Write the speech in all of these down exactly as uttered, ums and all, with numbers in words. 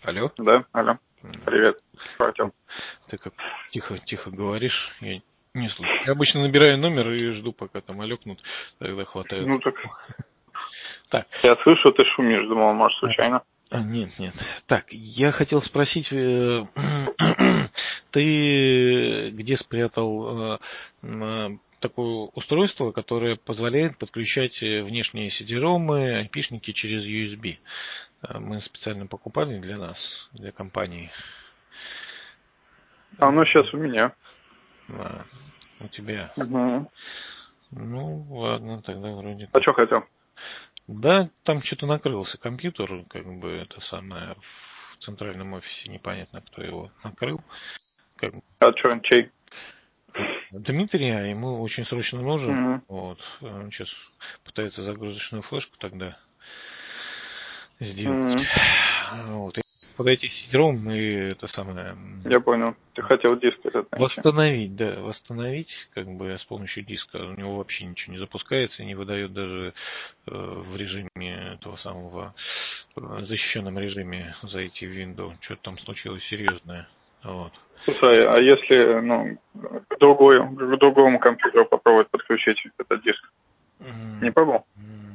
Алло? Да, алло. Привет, Артем. Ты как тихо-тихо говоришь, я не слышу. Я обычно набираю номер и жду, пока там алекнут, тогда хватает. Ну так, Так, я слышу, ты шумишь, думал, может, случайно. а, нет, нет. Так, я хотел спросить, э, ты где спрятал э, м, такое устройство, которое позволяет подключать э, внешние си ди-ромы, айпишники через ю эс би? Э, Мы специально покупали для нас, для компании. А оно сейчас у меня. А, у тебя. Угу. Ну, ладно, тогда вроде А так. что хотел? Да, там что-то накрылся компьютер, как бы это самое, в центральном офисе непонятно, кто его накрыл. Как... А что, чей? Дмитрий, а ему очень срочно нужен. Угу. Вот. Он сейчас пытается загрузочную флешку тогда сделать. Угу. Вот. И подойти с сидером и это самое... Я понял. Ты хотел диск этот найти. Восстановить, да, восстановить, как бы с помощью диска. У него вообще ничего не запускается, не выдает даже э, в режиме этого самого э, защищенном режиме зайти в Windows. Что-то там случилось серьезное. Вот. Слушай, а если, ну, к другой, к другому компьютеру попробовать подключить этот диск? Не пробовал?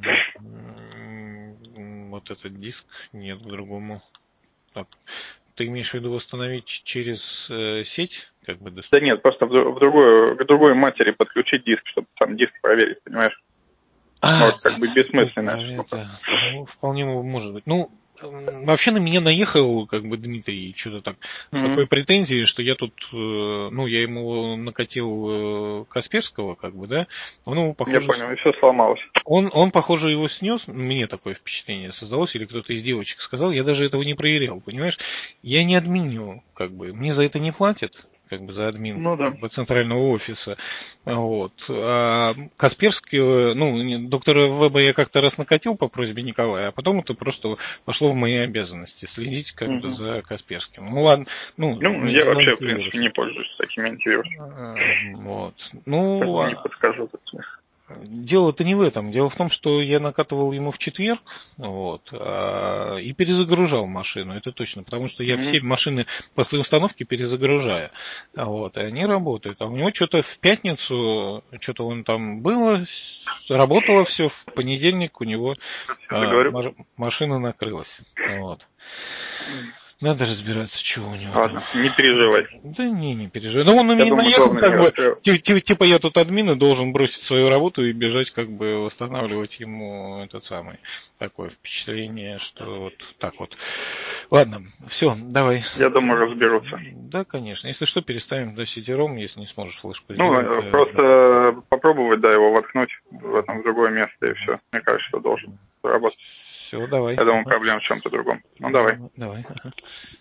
Вот этот диск нет к другому. Так. Ты имеешь в виду восстановить через э, сеть, как бы доступ? Да нет, просто в, в другую, к другой матери подключить диск, чтобы там диск проверить, понимаешь? А, Может, как бы бессмысленная штука. это, ну, вполне может быть. Ну, м, вообще на меня наехал, как бы, Дмитрий, что-то так, с Угу. такой претензией, что я тут, э, ну, я ему накатил э, Касперского, как бы, да, он его, Я похоже, понял, и все сломалось. он, он, похоже, его снес, мне такое впечатление создалось, или кто-то из девочек сказал, я даже этого не проверял, понимаешь? Я не админю, как бы, мне за это не платят, как бы за админ Ну да. как бы, центрального офиса. Вот. А Касперский, ну, не- доктора Веба я как-то раз накатил по просьбе Николая, а потом это просто пошло в мои обязанности следить как бы Угу. за Касперским. Ну ладно, ну, Ну, не я за вообще, в принципе, антивирусом. не пользуюсь такими антивирусами. А, Вот. Ну, Поэтому не а подскажу тут. дело-то не в этом. Дело в том, что я накатывал ему в четверг, вот, а, и перезагружал машину, это точно, потому что я Угу. все машины после установки перезагружаю, а вот, и они работают. А у него что-то в пятницу, что-то он там было, с- работало все, в понедельник у него Я же а, говорю. маш- машина накрылась, вот. Надо разбираться, чего у него там. Ладно, не переживай. Да не, не переживай. Ну он на Я меня думаю, наехал, главное не как бы, расстраиваться. ти- ти- типа я тут админ и должен бросить свою работу и бежать, как бы восстанавливать ему этот самый, такое впечатление, что вот так вот. Ладно, все, давай. Я думаю, разберутся. Да, конечно. Если что, переставим до сидером, если не сможешь флешку Ну, сделать. э, э, просто попробовать, да, его воткнуть в этом в другое место, и все. Мне кажется, что должен работать. Все, давай. Я думаю, Ага. проблема в чем-то другом. Ну, давай. Давай. Ага.